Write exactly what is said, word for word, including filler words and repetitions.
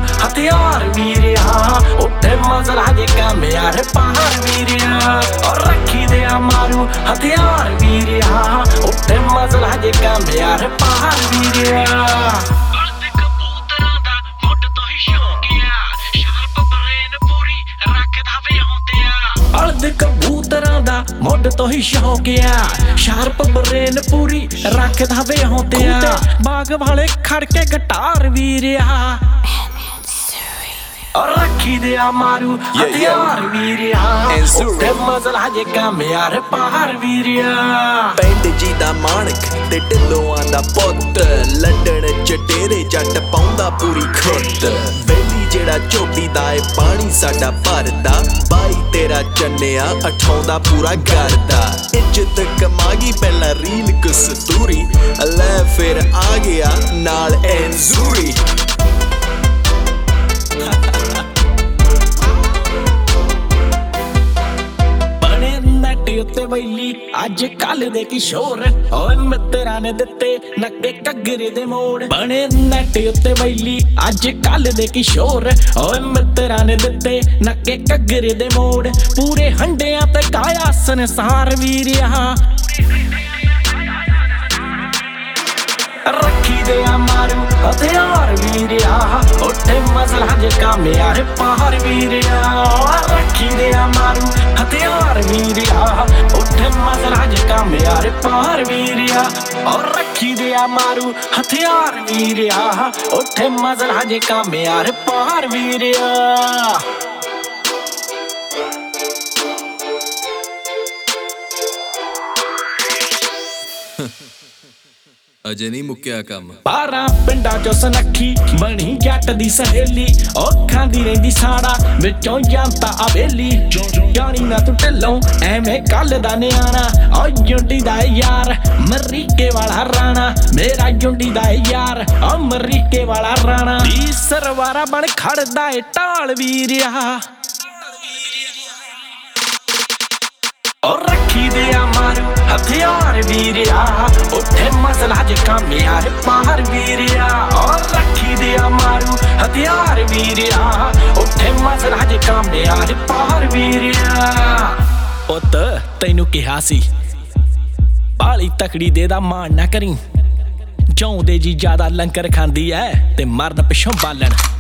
ਹਥਿਆਰ ਵੀਰਿਆ ਉੱਠੇ ਮਜ਼ਲ ਹਜੇ ਕੰਮ ਯਾਰ ਪਾਰ ਵੀਰਿਆ ਔਰ ਰੱਖੀ ਦੇ ਆ ਮਾਰੂ ਹਥਿਆਰ ਵੀਰਿਆ ਉੱਠੇ ਮਜ਼ਲ ਹਜੇ ਕੰਮ ਯਾਰ ਪਾਰ ਵੀਰਿਆ ਬਲਦ ਕਬੂਤਰਾਂ ਦਾ ਮੁੱਢ ਤੋਂ ਹੀ ਸ਼ੌਕੀਆ ਸ਼ਾਰਪ ਬਰੇਨ ਪੂਰੀ ਰੱਖਦਾ ਵੇ ਹੁੰਦਿਆ ਬਲਦ ਕਬੂਤਰਾਂ ਦਾ ਮੁੱਢ ਤੋਂ ਹੀ ਸ਼ੌਕੀਆ ਸ਼ਾਰਪ ਬਰੇਨ ਪੂਰੀ ਰੱਖਦਾ ਵੇ ਹੁੰਦਿਆ ਬਾਗ ਵਾਲੇ ਖੜ ਕੇ ਗਿਟਾਰ ਵੀਰਿਆ ਔਰ ਰੱਖੀ ਦੇ ਆ ਮਾਰੂ ਹਥਿਆਰ ਵੀਰਿਆ ਉੱਤੇ ਮਜ਼ਲ ਹਜੇ ਕੰਮ ਯਾਰ ਪਾਰ ਵੀਰਿਆ ਪਿੰਡ ਜੀ ਦਾ ਮਾਣਕ ਤੇ ਢਿੱਲੋਂ ਦਾ ਪੁੱਤ ਲੰਡਨ ਚ ਡੇਰੇ ਜੱਟ ਪਾਉਂਦਾ ਪੂਰੀ ਖੁੱਤ ਵੇਲੀ ਜਿਹੜਾ ਝੋਟੀ ਦਾ ਏ ਪਾਣੀ ਸਾਡਾ ਭਰਦਾ ਬਾਈ ਤੇਰਾ ਚੰਨਿਆ ਅਠਾਉਂਦਾ ਪੂਰਾ ਕਰਦਾ ਇੱਜ਼ਤ ਕਮਾ ਗਈ ਪਹਿਲਾਂ ਰੀਲ ਕਸਤੂਰੀ ਲੈ ਫਿਰ ਆ ਗਿਆ ਨਾਲ ਐਨਜ਼ੂਰੀ ਉੱਤੇ ਵੈਲੀ ਅੱਜ ਕੱਲ ਦੇ ਕਿਸ਼ੋਰ ਓਏ ਮਿੱਤਰਾਂ ਨੇ ਦਿੱਤੇ ਨੱਕੇ ਘੱਗਰੇ ਦੇ ਮੋੜ ਬਣੇ ਨੈਟ ਉੱਤੇ ਵੈਲੀ ਅੱਜ ਕੱਲ ਦੇ ਕਿਸ਼ੋਰ ਓਏ ਮਿੱਤਰਾਂ ਨੇ ਦਿੱਤੇ ਨੱਕੇ ਘੱਗਰੇ ਦੇ ਮੋੜ ਪੂਰੇ ਹੰਡਿਆਂ ਤੇ ਕਾਇਆ ਸੰਸਾਰ ਵੀਰਿਆ ਰੱਖੀ ਦੇ ਆ ਮਾਰੂ ਹਥਿਆਰ ਵੀਰਿਆ ਉੱਠੇ ਮਜ਼ਲ ਹਜੇ ਕੰਮ ਯਾਰ ਪਾਰ ਵੀਰਿਆ ਰੱਖੀ ਦੇ ਆ ਮਾਰੂ ਹਥਿਆਰ ਵੀਰਿਆ ਉੱਠੇ ਮਜ਼ਲ ਹਜੇ ਕੰਮ ਯਾਰ ਪਾਰ ਵੀਰਿਆ ਔਰ ਰੱਖੀ ਦੇ ਆ ਮਾਰੂ ਹਥਿਆਰ ਵੀਰਿਆ ਉੱਠੇ ਮਜ਼ਲ ਹਜੇ ਕੰਮ ਯਾਰ ਪਾਰ ਵੀਰਿਆ ਅਜੇ ਨਹੀਂ ਮੁੱਕਿਆ ਕੰਮ ਬਾਰਾਂ ਪਿੰਡਾਂ ਚੋਂ ਸੁਨੱਖੀ ਬਣੀ ਜੱਟ ਦੀ ਸਹੇਲੀ ਔਖਾਂ ਦੀ ਰਹਿੰਦੀ ਸਾੜਾ ਵਿੱਚੋਂ ਜਾਂਦਾ ਅਵੇਲੀ ਜਾਣੀ ਨਾ ਤੂੰ ਢਿੱਲੋਂ ਐਵੇਂ ਕੱਲ ਦਾ ਨਿਆਣਾ ਓ ਜੁੰਡੀ ਦਾ ਯਾਰ ਮਰੀਕੇ ਵਾਲਾ ਰਾਣਾ ਮੇਰਾ ਜੁੰਡੀ ਦਾ ਯਾਰ ਓ ਮਰੀਕੇ ਵਾਲਾ ਰਾਣਾ ਦੀ ਸਰਵਾਰਾ ਬਣ ਖੜਦਾ ਏ ਢਾਲ ਵੀਰਿਆ ਔਰ ਰੱਖੀ ਦੇ ਆ ਮਾਰੂ ਹਥਿਆਰ ਵੀਰਿਆ ਉੱਠੇ ਮਜ਼ਲ ਹਜੇ ਕੰਮ ਯਾਰ ਪਾਰ ਵੀਰਿਆ ਔਰ ਰੱਖੀ ਦੇ ਆ ਮਾਰੂ ਹਥਿਆਰ ਵੀਰਿਆ ਉੱਠੇ ਮਜ਼ਲ ਹਜੇ ਕੰਮ ਯਾਰ ਪਾਰ ਵੀਰਿਆ ਪੁੱਤ ਤੈਨੂੰ ਕਿਹਾ ਸੀ ਬਾਲੀ ਤਕੜੀ ਦੇ ਦਾ ਮਾਣ ਨਾ ਕਰੀ ਜਿਉਂਦੇ ਜੀ ਜ਼ਿਆਦਾ ਲੰਕਰ ਖਾਂਦੀ ਐ ਤੇ ਮਰਨ ਪਿੱਛੋਂ ਬਾਲਣ